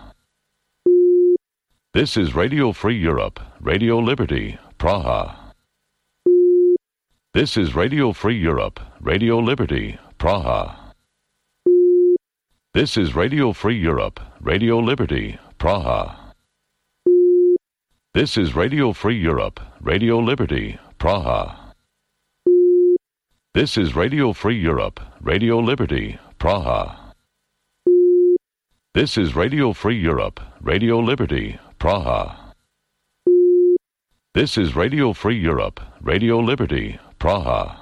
This is Radio Free Europe, Radio Liberty, Praha. This is Radio Free Europe, Radio Liberty, Praha. This is Radio Free Europe, Radio Liberty, Praha. This is Radio Free Europe, Radio Liberty, Praha. This is Radio Free Europe, Radio Liberty, Praha. This is Radio Free Europe, Radio Liberty, Praha. This is Radio Free Europe, Radio Liberty, Praha.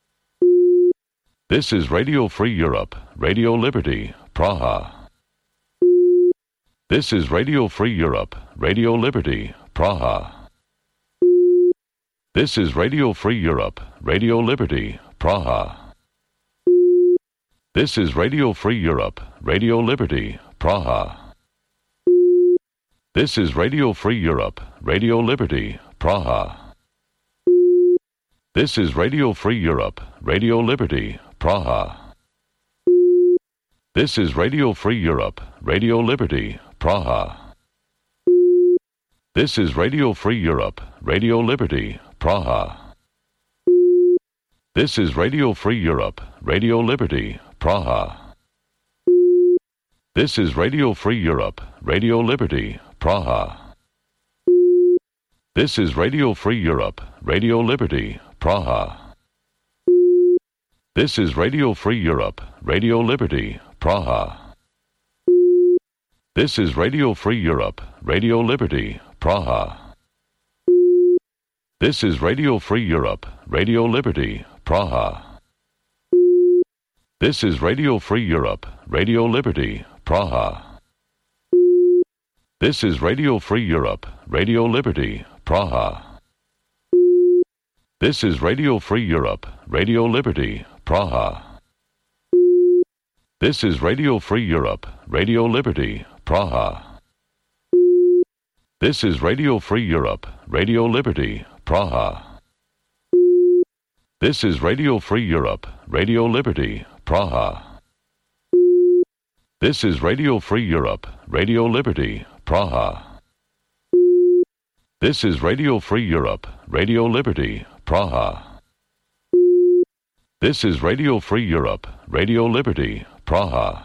This is Radio Free Europe, Radio Liberty, Praha. This is Radio Free Europe, Radio Liberty, Praha. This is Radio Free Europe, Radio Liberty, Praha. This is Radio Free Europe, Radio Liberty, Praha. This is Radio Free Europe, Radio Liberty, Praha. This is Radio Free Europe, Radio Liberty, Praha. This is Radio Free Europe, Radio Liberty, Praha. This is Radio Free Europe, Radio Liberty, Praha. This is Radio Free Europe, Radio Liberty, Praha. This is Radio Free Europe, Radio Liberty, Praha. This is Radio Free Europe, Radio Liberty, Praha. This is Radio Free Europe, Radio Liberty, Praha. This is Radio Free Europe, Radio Liberty, Praha. This is Radio Free Europe, Radio Liberty, Praha. This is Radio Free Europe, Radio Liberty, Praha. This is Radio Free Europe, Radio Liberty, Praha. This is Radio Free Europe, Radio Liberty, Praha. This is Radio Free Europe, Radio Liberty, Praha. This is Radio Free Europe, Radio Liberty, Praha. This is Radio Free Europe, Radio Liberty, Praha. This is Radio Free Europe, Radio Liberty, Praha. This is Radio Free Europe, Radio Liberty, Praha. This is Radio Free Europe, Radio Liberty, Praha.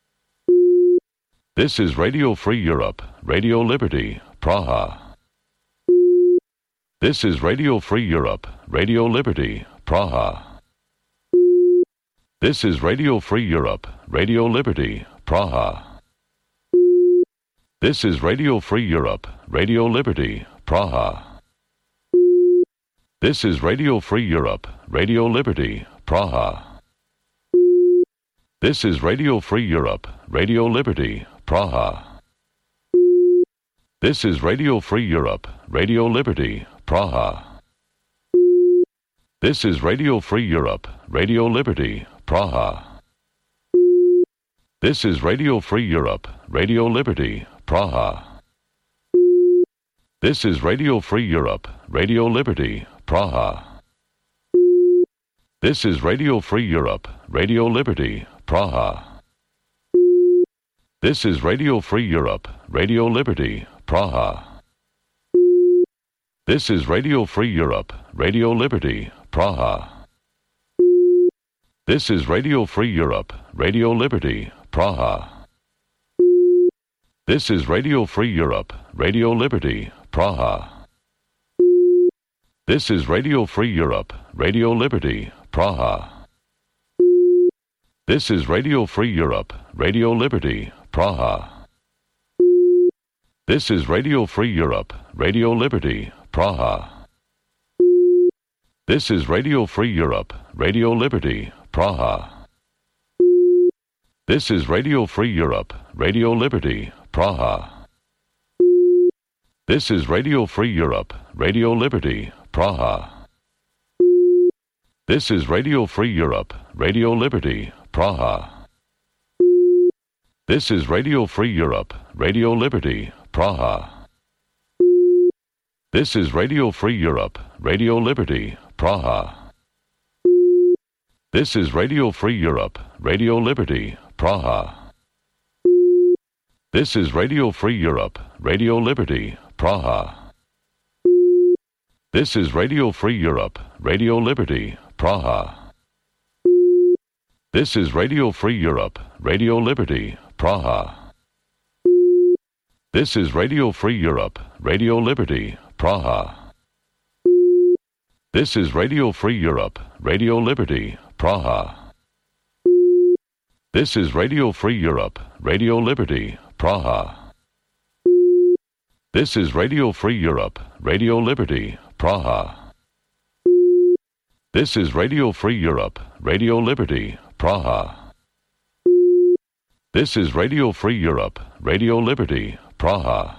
This is Radio Free Europe, Radio Liberty, Praha. This is Radio Free Europe, Radio Liberty, Praha. This is Radio Free Europe, Radio Liberty, Praha. This is Radio Free Europe, Radio Liberty, Praha. This is Radio Free Europe, Radio Liberty, Praha. This is Radio Free Europe, Radio Liberty, Praha. This is Radio Free Europe, Radio Liberty, Praha. This is Radio Free Europe, Radio Liberty, Praha. This is Radio Free Europe, Radio Liberty, Praha. This is Radio Free Europe, Radio Liberty, Praha. This is Radio Free Europe, Radio Liberty, Praha. This is Radio Free Europe, Radio Liberty, Praha. This is Radio Free Europe, Radio Liberty, Praha. This is Radio Free Europe, Radio Liberty, Praha. This is Radio Free Europe, Radio Liberty, Praha. This is Radio Free Europe, Radio Liberty, Praha. This is Radio Free Europe, Radio Liberty, Praha. This is Radio Free Europe, Radio Liberty, Praha. This is Radio Free Europe, Radio Liberty, Praha. This is Radio Free Europe, Radio Liberty, Praha. This is Radio Free Europe, Radio Liberty, Praha. This is Radio Free Europe, Radio Liberty, Praha. This is Radio Free Europe, Radio Liberty, Praha. This is Radio Free Europe, Radio Liberty, Praha. This is Radio Free Europe, Radio Liberty, Praha. This is Radio Free Europe, Radio Liberty, Praha. This is Radio Free Europe, Radio Liberty, Praha. This is Radio Free Europe, Radio Liberty, Praha. This is Radio Free Europe, Radio Liberty, Praha. This is Radio Free Europe, Radio Liberty, Praha. This is Radio Free Europe, Radio Liberty, Praha. This is Radio Free Europe, Radio Liberty, Praha. This is Radio Free Europe, Radio Liberty, Praha. This is Radio Free Europe, Radio Liberty, Praha.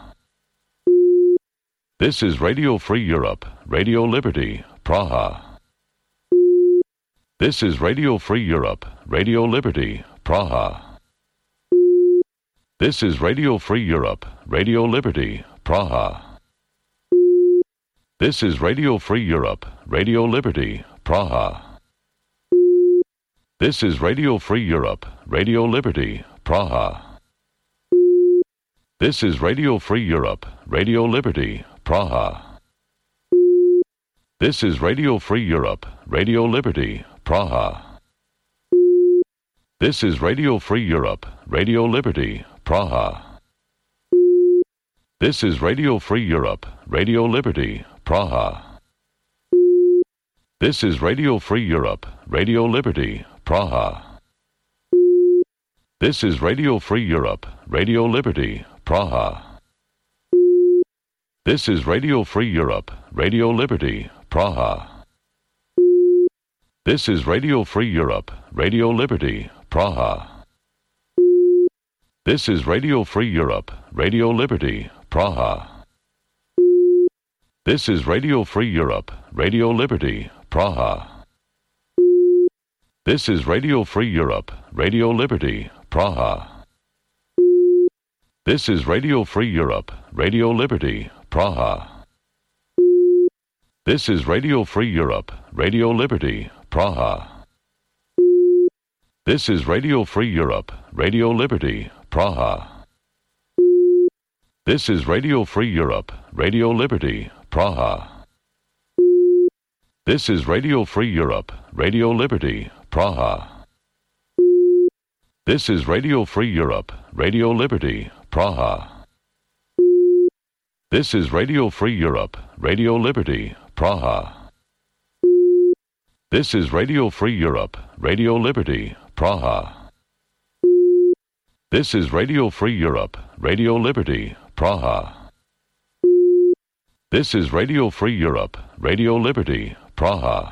This is Radio Free Europe, Radio Liberty, Praha. This is Radio Free Europe, Radio Liberty, Praha. This is Radio Free Europe, Radio Liberty, Praha. This is Radio Free Europe, Radio Liberty, Praha. This is Radio Free Europe, Radio Liberty, Praha. This is Radio Free Europe, Radio Liberty, Praha. This is Radio Free Europe, Radio Liberty, Praha. This is Radio Free Europe, Radio Liberty, Praha. This is Radio Free Europe, Radio Liberty, Praha. This is Radio Free Europe, Radio Liberty, Praha. This is Radio Free Europe, Radio Liberty, Praha. This is Radio Free Europe, Radio Liberty, Praha. This is Radio Free Europe, Radio Liberty, Praha. This is Radio Free Europe, Radio Liberty, Praha. This is Radio Free Europe, Radio Liberty, Praha. This is Radio Free Europe, Radio Liberty, Praha. This is Radio Free Europe, Radio Liberty, Praha. This is Radio Free Europe, Radio Liberty, Praha. This is Radio Free Europe, Radio Liberty, Praha. This is Radio Free Europe, Radio Liberty, Praha. This is Radio Free Europe, Radio Liberty, Praha. This is Radio Free Europe, Radio Liberty, Praha. This is Radio Free Europe, Radio Liberty, Praha. This is Radio Free Europe, Radio Liberty, Praha. This is Radio Free Europe, Radio Liberty, Praha. This is Radio Free Europe, Radio Liberty, Praha.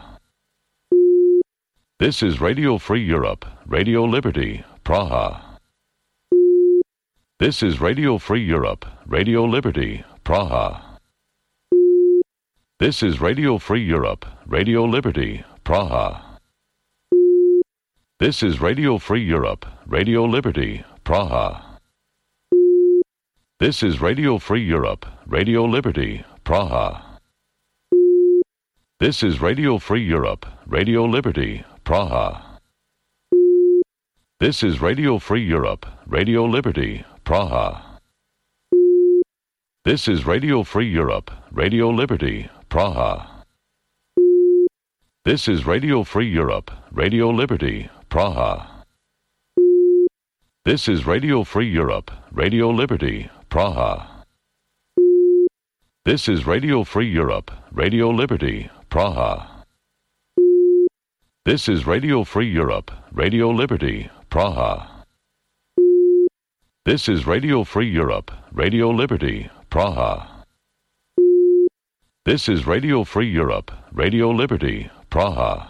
This is Radio Free Europe, Radio Liberty, Praha. This is Radio Free Europe, Radio Liberty, Praha. This is Radio Free Europe, Radio Liberty, Praha. This is Radio Free Europe, Radio Liberty, Praha. This is Radio Free Europe, Radio Liberty, Praha. This is Radio Free Europe, Radio Liberty, Praha. This is Radio Free Europe, Radio Liberty, Praha. This is Radio Free Europe, Radio Liberty, Praha. This is Radio Free Europe, Radio Liberty, Praha. This is Radio Free Europe, Radio Liberty, Praha. This is Radio Free Europe, Radio Liberty, Praha. This is Radio Free Europe, Radio Liberty, Praha. This is Radio Free Europe, Radio Liberty, Praha. This is Radio Free Europe, Radio Liberty, Praha.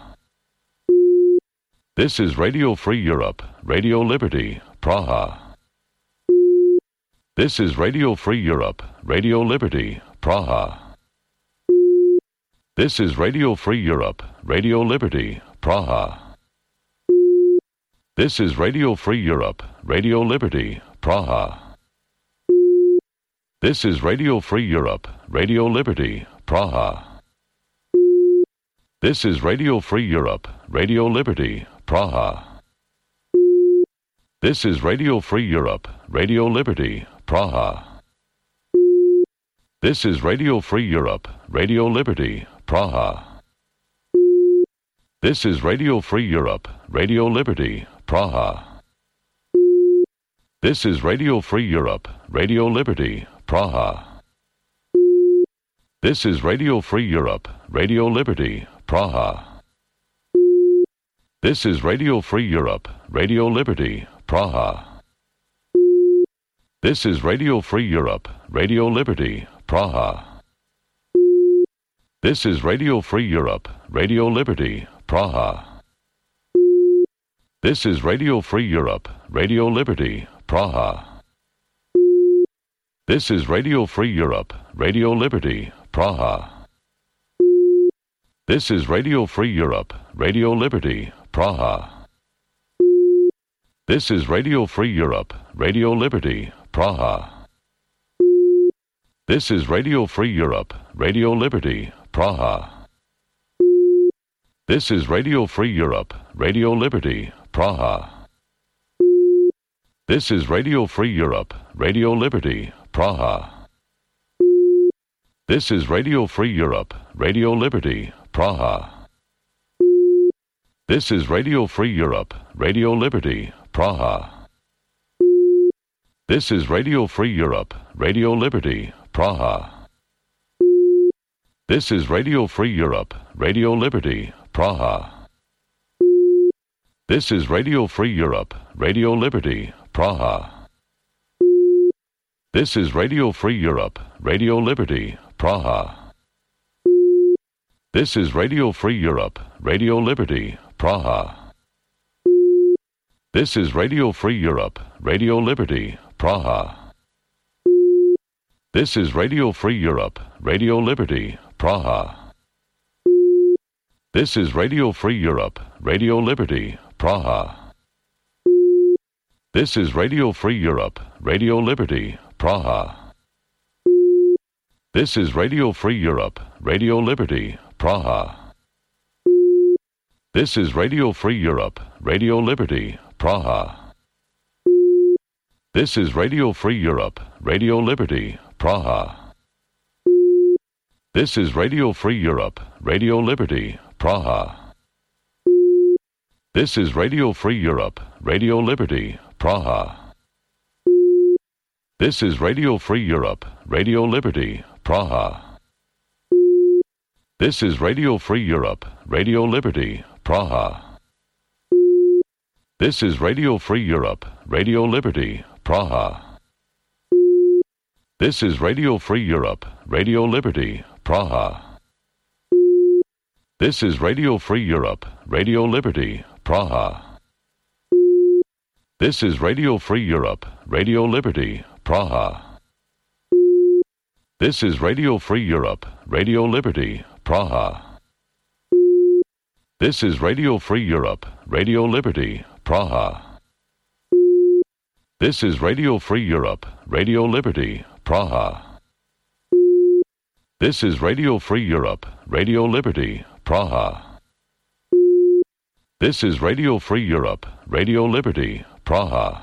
This is Radio Free Europe, Radio Liberty, Praha. This is Radio Free Europe, Radio Liberty, Praha. This is Radio Free Europe, Radio Liberty, Praha. This is Radio Free Europe, Radio Liberty, Praha. This is Radio Free Europe, Radio Liberty, Praha. This is Radio Free Europe, Radio Liberty, Praha. This is Radio Free Europe, Radio Liberty, Praha. This is Radio Free Europe, Radio Liberty, Praha. This is Radio Free Europe, Radio Liberty, Praha. This is Radio Free Europe, Radio Liberty, Praha. This is Radio Free Europe, Radio Liberty, Praha. This is Radio Free Europe, Radio Liberty, Praha. This is Radio Free Europe, Radio Liberty, Praha. This is Radio Free Europe, Radio Liberty, Praha. This is Radio Free Europe, Radio Liberty, Praha. This is Radio Free Europe, Radio Liberty, Praha. This is Radio Free Europe, Radio Liberty, Praha. This is Radio Free Europe, Radio Liberty, Praha. This is Radio Free Europe, Radio Liberty, Praha. This is Radio Free Europe, Radio Liberty, Praha. This is Radio Free Europe, Radio Liberty, Praha. This is Radio Free Europe, Radio Liberty, Praha. This is Radio Free Europe, Radio Liberty, Praha. This is Radio Free Europe, Radio Liberty, Praha. This is Radio Free Europe, Radio Liberty, Praha. This is Radio Free Europe, Radio Liberty, Praha. This is Radio Free Europe, Radio Liberty, Praha. This is Radio Free Europe, Radio Liberty, Praha. This is Radio Free Europe, Radio Liberty, Praha. This is Radio Free Europe, Radio Liberty, Praha. This is Radio Free Europe, Radio Liberty, Praha. This is Radio Free Europe, Radio Liberty, Praha. This is Radio Free Europe, Radio Liberty, Praha. This is Radio Free Europe, Radio Liberty, Praha. This is Radio Free Europe, Radio Liberty, Praha. This is Radio Free Europe, Radio Liberty, Praha. This is Radio Free Europe, Radio Liberty, Praha. This is Radio Free Europe, Radio Liberty, Praha. This is Radio Free Europe, Radio Liberty, Praha. This is Radio Free Europe, Radio Liberty, Praha. This is Radio Free Europe, Radio Liberty, Praha. This is Radio Free Europe, Radio Liberty, Praha. This is Radio Free Europe, Radio Liberty, Praha. This is Radio Free Europe, Radio Liberty, Praha. This is Radio Free Europe, Radio Liberty, Praha. This is Radio Free Europe, Radio Liberty, Praha. This is Radio Free Europe, Radio Liberty, Praha. This is Radio Free Europe, Radio Liberty, Praha.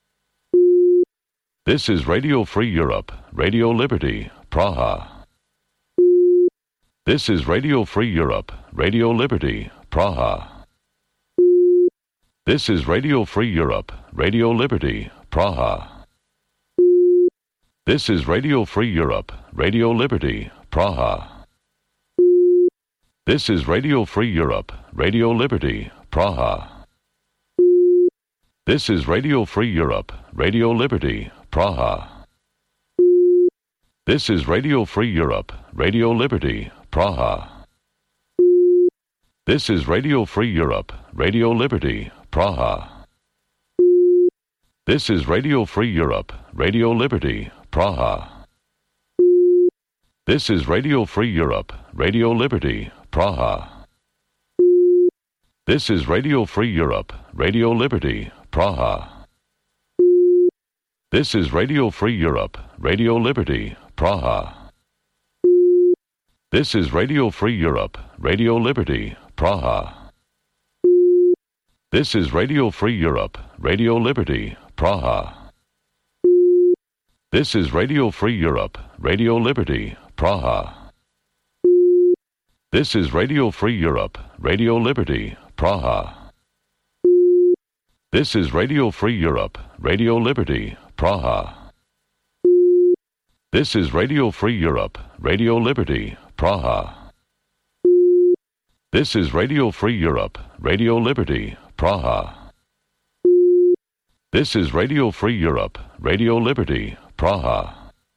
This is Radio Free Europe, Radio Liberty, Praha. This is Radio Free Europe, Radio Liberty, Praha. This is Radio Free Europe, Radio Liberty, Praha. This is Radio Free Europe, Radio Liberty, Praha. This is Radio Free Europe, Radio Liberty, Praha. This is Radio Free Europe, Radio Liberty, Praha. This is Radio Free Europe, Radio Liberty, Praha. This is Radio Free Europe, Radio Liberty, Praha. This is Radio Free Europe, Radio Liberty, Praha. This is Radio Free Europe, Radio Liberty, Praha. This is Radio Free Europe, Radio Liberty, Praha. This is Radio Free Europe, Radio Liberty, Praha. This is Radio Free Europe, Radio Liberty, Praha. This is Radio Free Europe, Radio Liberty, Praha. This is Radio Free Europe, Radio Liberty, Praha. This is Radio Free Europe, Radio Liberty, Praha. This is Radio Free Europe, Radio Liberty, Praha. This is Radio Free Europe, Radio Liberty, Praha. This is Radio Free Europe, Radio Liberty, Praha. This is Radio Free Europe, Radio Liberty, Praha.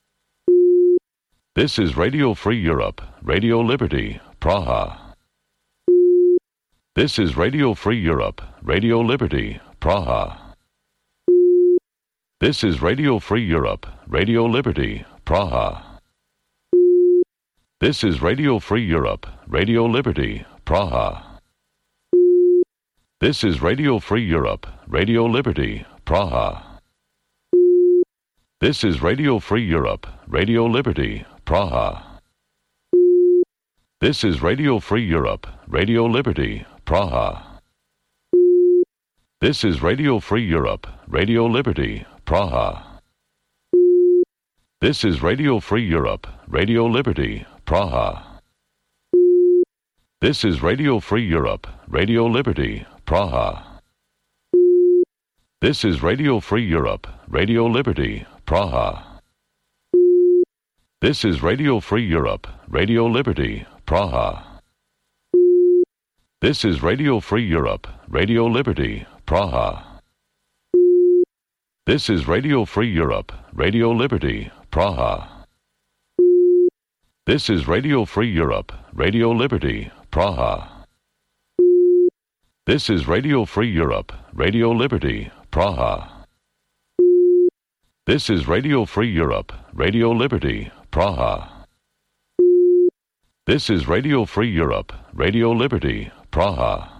This is Radio Free Europe, Radio Liberty, Praha. This is Radio Free Europe, Radio Liberty, Praha. This is Radio Free Europe, Radio Liberty, Praha. This is Radio Free Europe, Radio Liberty, Praha. This is Radio Free Europe, Radio Liberty, Praha. This is Radio Free Europe, Radio Liberty, Praha. This is Radio Free Europe, Radio Liberty, Praha. This is Radio Free Europe, Radio Liberty, Praha. This is Radio Free Europe, Radio Liberty, Praha. This is Radio Free Europe, Radio Liberty, Praha. This is Radio Free Europe, Radio Liberty, Praha. This is Radio Free Europe, Radio Liberty, Praha. This is Radio Free Europe, Radio Liberty, Praha. This is Radio Free Europe, Radio Liberty, Praha. This is Radio Free Europe, Radio Liberty, Praha. This is Radio Free Europe, Radio Liberty, Praha. This is Radio Free Europe, Radio Liberty, Praha. This is Radio Free Europe, Radio Liberty, Praha.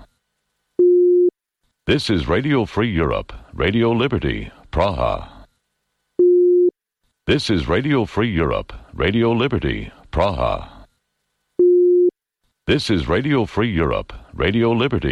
This is Radio Free Europe, Radio Liberty, Praha. This is Radio Free Europe, Radio Liberty, Praha. This is Radio Free Europe, Radio Liberty.